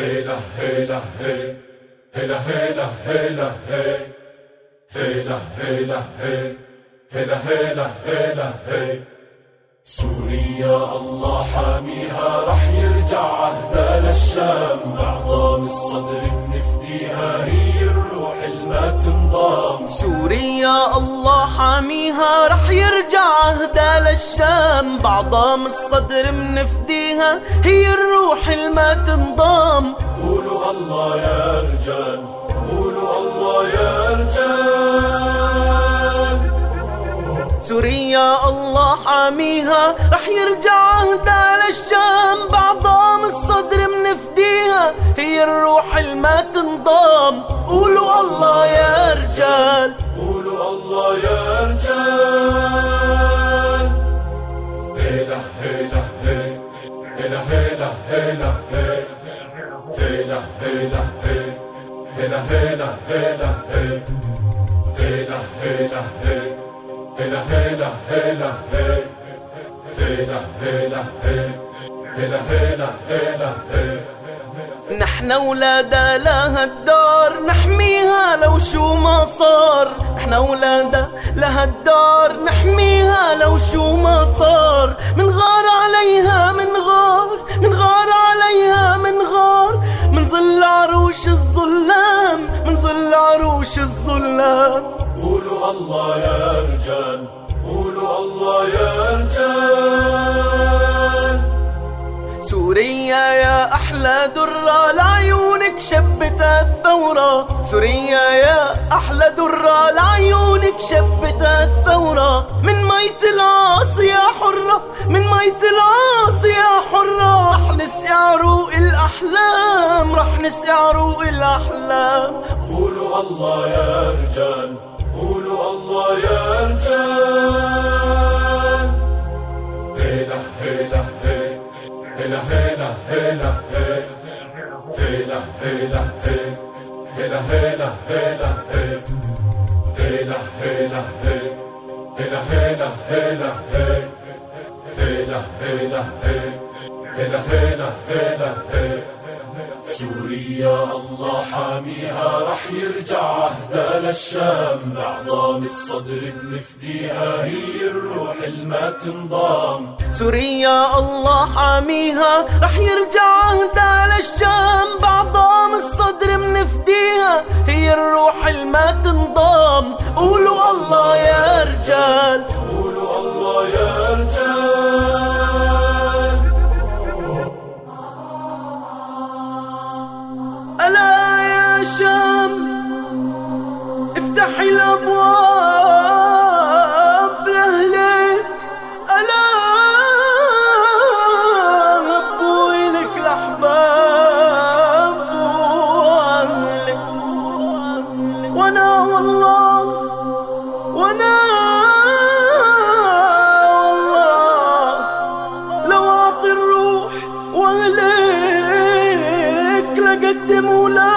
هيلا هيلا هي هيلا هيلا هيلا هي هيلا هيلا هي هيلا هيلا هيلا هي سوريا الله حاميها رح يرجع عهدا للشام بعظام الصدر بنفديها هي الروح الما تنضام سوريا الله حاميها رح يرجع عهدا للشام بعظام الصدر بنفديها هي الروح الما تنضام. قولوا الله يا رجال قولوا الله يا رجال سوريا الله حاميها رح يرجع عهدا للشام بعظام الصدر منفديها هي الروح الما تنضام. قولوا الله يا رجال قولوا الله يا رجال هيلا هيلا هي هيلا هيلا هيلا هي هيلا هيلا هي هيلا هيلا هيلا هي هيلا هيلا هي هيلا هيلا هيلا هي هيلا هيلا هي هيلا هيلا هيلا هي نحن ولادا لها الدار نحميها لو شو ما صار. نحن ولادا لها الدار نحميها لو شو ما صار. من غار عليها من غار عليها من غار من ظل عروش الظلام من ظل عروش الظلام. قولوا الله يا رجال قولوا الله يا رجال سوريا يا أحلى درة لعيونك شبتها الثورة. سوريا يا أحلى درة لعيونك شبتها الثورة. من ميت العاصي يا حرة من ميت العاصي يا حرة رح نسقي عروق الأحلام رح نسقي عروق الأحلام. قولوا الله يا رجال قولوا الله يا رجال هيلا هيلا هي هيلا هيلا هيلا هي هيلا هيلا هي هيلا هيلا هيلا هي هيلا هيلا هي هيلا هيلا هيلا هي هيلا هيلا هي هيلا هيلا هيلا هي سوريا الله حاميها رح يرجع عهدا للشام بعظام الصدر بنفديها هي الروح الما تنضام. سوريا الله حاميها رح يرجع عهدا للشام بعظام الصدر منفديها هي الروح الما تنضام. قولوا الله يا رجال قولوا الله يا رجال ألا يا شام افتحي الأبواب لأهلك. ألا هبوا إلك الأحباب وأهلك. وأنا والله لو أعطي الروح وأهلك لقدم ولا